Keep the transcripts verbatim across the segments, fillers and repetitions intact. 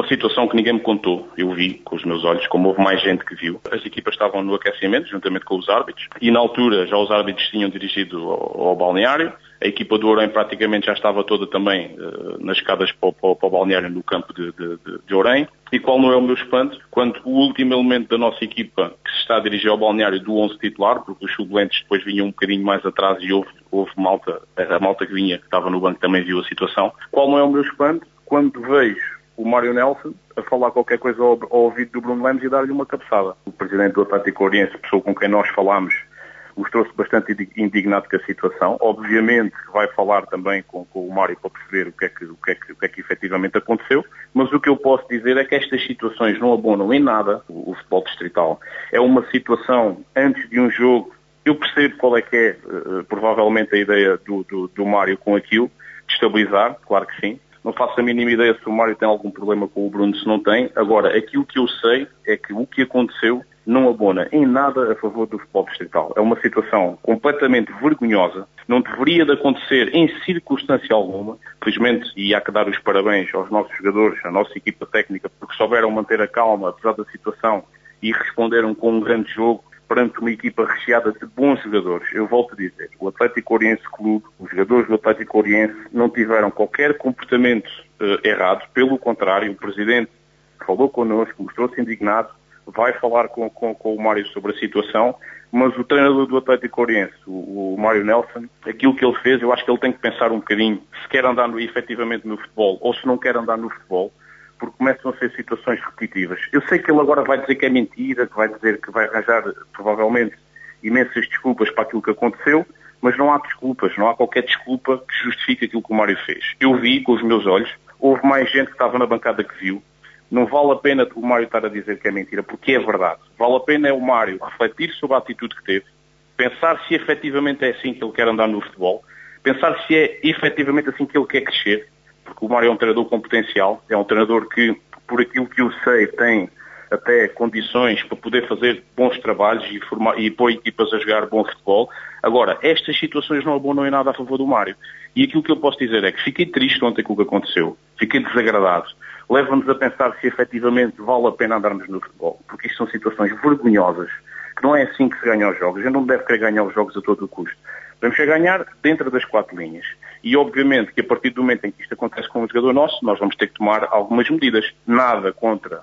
situação que ninguém me contou. Eu vi com os meus olhos, como houve mais gente que viu. As equipas estavam no aquecimento, juntamente com os árbitros, e na altura já os árbitros tinham dirigido ao, ao balneário. A equipa do Ourém praticamente já estava toda também uh, nas escadas para, para, para o balneário no campo de, de, de, de Ourém. E qual não é o meu espanto? Quando o último elemento da nossa equipa que se está a dirigir ao balneário do onze titular, porque os suplentes depois vinham um bocadinho mais atrás e houve, houve malta, a malta que vinha, que estava no banco, também viu a situação. Qual não é o meu espanto? Quando vejo o Mário Nelson a falar qualquer coisa ao, ao ouvido do Bruno Lemos e dar-lhe uma cabeçada. O presidente do Atlético Oriense, pessoa com quem nós falámos, mostrou-se bastante indignado com a situação. Obviamente que vai falar também com, com o Mário para perceber o que, é que, o, que é que, o que é que efetivamente aconteceu, mas o que eu posso dizer é que estas situações não abonam em nada o, o futebol distrital. É uma situação antes de um jogo. Eu percebo qual é que é, uh, provavelmente, a ideia do, do, do Mário com aquilo, de estabilizar, claro que sim. Não faço a mínima ideia se o Mário tem algum problema com o Bruno, se não tem. Agora, aquilo que eu sei é que o que aconteceu não abona em nada a favor do futebol distrital. É uma situação completamente vergonhosa, não deveria de acontecer em circunstância alguma. Felizmente, e há que dar os parabéns aos nossos jogadores, à nossa equipa técnica, porque souberam manter a calma, apesar da situação, e responderam com um grande jogo perante uma equipa recheada de bons jogadores. Eu volto a dizer, o Atlético Oriense Clube, os jogadores do Atlético Oriense não tiveram qualquer comportamento uh, errado, pelo contrário, o Presidente falou connosco, mostrou-se indignado, vai falar com, com, com o Mário sobre a situação, mas o treinador do Atlético Oriense, o, o Mário Nelson, aquilo que ele fez, eu acho que ele tem que pensar um bocadinho se quer andar no, efetivamente no futebol ou se não quer andar no futebol, porque começam a ser situações repetitivas. Eu sei que ele agora vai dizer que é mentira, que vai dizer que vai arranjar, provavelmente, imensas desculpas para aquilo que aconteceu, mas não há desculpas, não há qualquer desculpa que justifique aquilo que o Mário fez. Eu vi com os meus olhos, houve mais gente que estava na bancada que viu. Não vale a pena o Mário estar a dizer que é mentira, porque é verdade. Vale a pena é o Mário refletir sobre a atitude que teve, pensar se efetivamente é assim que ele quer andar no futebol, pensar se é efetivamente assim que ele quer crescer, porque o Mário é um treinador com potencial, é um treinador que, por aquilo que eu sei, tem até condições para poder fazer bons trabalhos e, formar, e pôr equipas a jogar bom futebol. Agora, estas situações não abonam em nada a favor do Mário. E aquilo que eu posso dizer é que fiquei triste ontem com o que aconteceu, fiquei desagradado. Leva-nos a pensar se efetivamente vale a pena andarmos no futebol, porque isto são situações vergonhosas, que não é assim que se ganha os jogos. A gente não deve querer ganhar os jogos a todo o custo. Devemos ganhar dentro das quatro linhas. E obviamente que a partir do momento em que isto acontece com um jogador nosso, nós vamos ter que tomar algumas medidas. Nada contra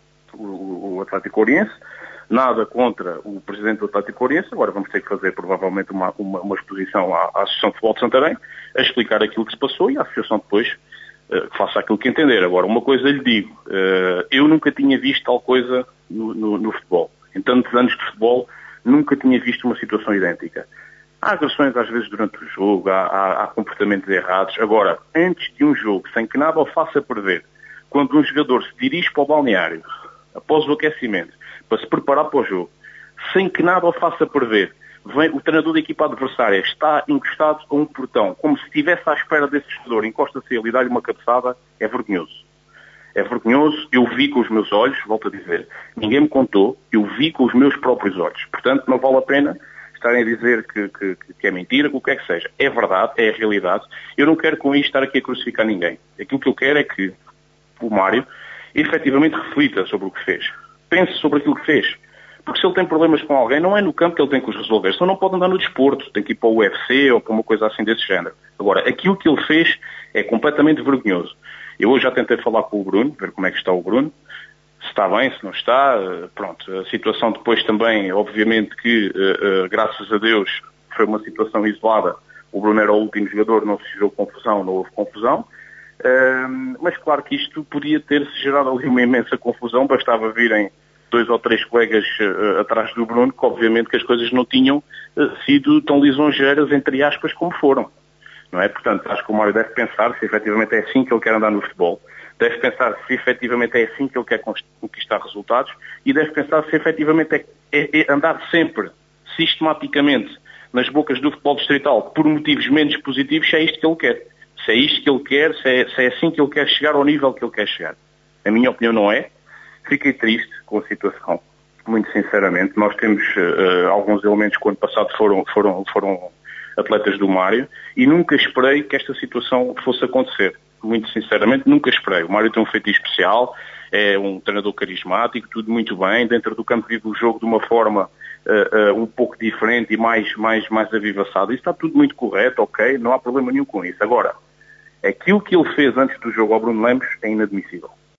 o, o Atlético Oriense, nada contra o presidente do Atlético Oriense. Agora vamos ter que fazer provavelmente uma, uma, uma exposição à, à Associação de Futebol de Santarém, a explicar aquilo que se passou e a Associação depois uh, que faça aquilo que entender. Agora, uma coisa lhe digo, uh, eu nunca tinha visto tal coisa no, no, no futebol. Em tantos anos de futebol, nunca tinha visto uma situação idêntica. Há agressões às vezes durante o jogo, há, há, há comportamentos errados. Agora, antes de um jogo, sem que nada o faça prever, quando um jogador se dirige para o balneário, após o aquecimento, para se preparar para o jogo, sem que nada o faça prever, vem, o treinador da equipa adversária está encostado a um portão, como se estivesse à espera desse jogador, encosta-se ele e dá-lhe uma cabeçada, é vergonhoso. É vergonhoso, eu vi com os meus olhos, volto a dizer, ninguém me contou, eu vi com os meus próprios olhos. Portanto, não vale a pena estarem a dizer que, que, que é mentira, que o que é que seja. É verdade, é a realidade. Eu não quero com isto estar aqui a crucificar ninguém. Aquilo que eu quero é que o Mário efetivamente reflita sobre o que fez. Pense sobre aquilo que fez. Porque se ele tem problemas com alguém, não é no campo que ele tem que os resolver. Senão não pode andar no desporto. Tem que ir para o U F C ou para uma coisa assim desse género. Agora, aquilo que ele fez é completamente vergonhoso. Eu hoje já tentei falar com o Bruno, ver como é que está o Bruno. Se está bem, se não está, pronto. A situação depois também, obviamente que, uh, uh, graças a Deus, foi uma situação isolada. O Bruno era o último jogador, não se gerou confusão, não houve confusão. Uh, mas claro que isto podia ter-se gerado ali uma imensa confusão, bastava virem dois ou três colegas uh, atrás do Bruno, que obviamente que as coisas não tinham uh, sido tão lisonjeiras, entre aspas, como foram. Não é? Portanto, acho que o Mário deve pensar se efetivamente é assim que ele quer andar no futebol. Deve pensar se efetivamente é assim que ele quer conquistar resultados e deve pensar se efetivamente é, é, é andar sempre, sistematicamente, nas bocas do futebol distrital por motivos menos positivos, se é isto que ele quer. Se é isto que ele quer, se é, se é assim que ele quer chegar ao nível que ele quer chegar. A minha opinião não é. Fiquei triste com a situação, muito sinceramente. Nós temos uh, alguns elementos que, ano passado, foram, foram, foram atletas do Mário e nunca esperei que esta situação fosse acontecer. muito sinceramente, nunca esperei. O Mário tem um feitiço especial, é um treinador carismático, tudo muito bem, dentro do campo vive o jogo de uma forma uh, uh, um pouco diferente e mais, mais, mais avivaçada. Isso está tudo muito correto, ok, não há problema nenhum com isso. Agora, aquilo que ele fez antes do jogo ao Bruno Lemos é inadmissível.